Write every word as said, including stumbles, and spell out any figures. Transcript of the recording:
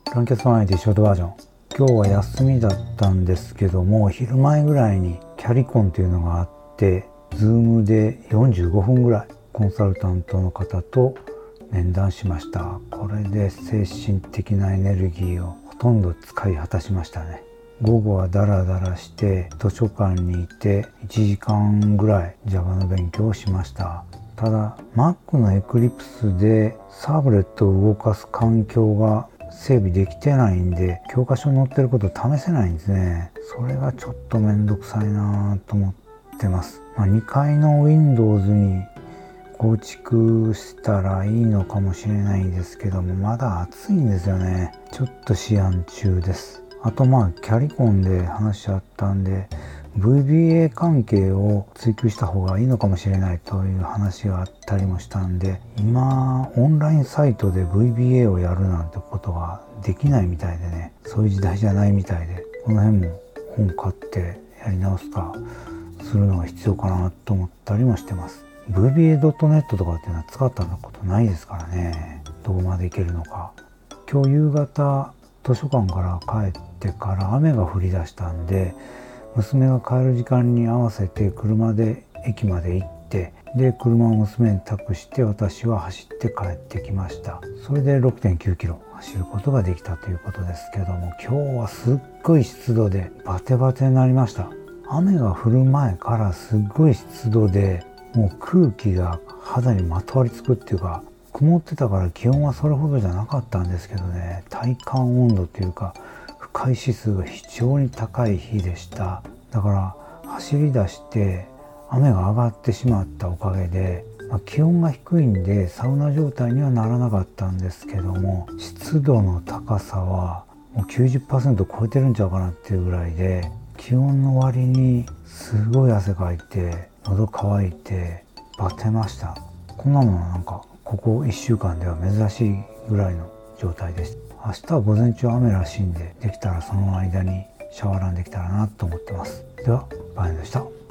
ランキャストナイティショートバージョン。今日は休みだったんですけども、昼前ぐらいにキャリコンっていうのがあって、ズームでよんじゅうごふんぐらいコンサルタントの方と面談しました。これで精神的なエネルギーをほとんど使い果たしましたね。午後はダラダラして図書館にいていちじかんぐらい Java の勉強をしました。ただ Mac の Eclipse でサーブレットを動かす環境が整備できてないんで、教科書に載ってることを試せないんですね。それがちょっとめんどくさいなと思ってます。まあ、にかいの Windows に構築したらいいのかもしれないんですけども、まだ暑いんですよね。ちょっと思案中です。あとまあキャリコンで話し合ったんで ブイビーエー 関係を追求した方がいいのかもしれないという話があったりもしたんで、今オンラインサイトで ブイビーエー をやるなんてことができないみたいでね、そういう時代じゃないみたいで、この辺も本買ってやり直すかするのが必要かなと思ったりもしてます。 ブイビーエードットネット とかっていうのは使ったことないですからね、どこまでいけるのか。今日夕方図書館から帰ってから雨が降り出したんで、娘が帰る時間に合わせて車で駅まで行って、で車を娘に託して私は走って帰ってきました。それで ろくてんきゅうキロ走ることができたということですけども、今日はすっごい湿度でバテバテになりました。雨が降る前からすっごい湿度で、もう空気が肌にまとわりつくっていうか、曇ってたから気温はそれほどじゃなかったんですけどね、体感温度っていうか不快指数が非常に高い日でした。だから走り出して雨が上がってしまったおかげで、まあ、気温が低いんでサウナ状態にはならなかったんですけども、湿度の高さはもう きゅうじゅっパーセント 超えてるんちゃうかなっていうぐらいで、気温の割にすごい汗かいて喉乾いてバテました。こんなのはなんかここいっしゅうかんでは珍しいぐらいの状態です。明日は午前中雨らしいんで、できたらその間にシャワーランできたらなと思ってます。では、バイオでした。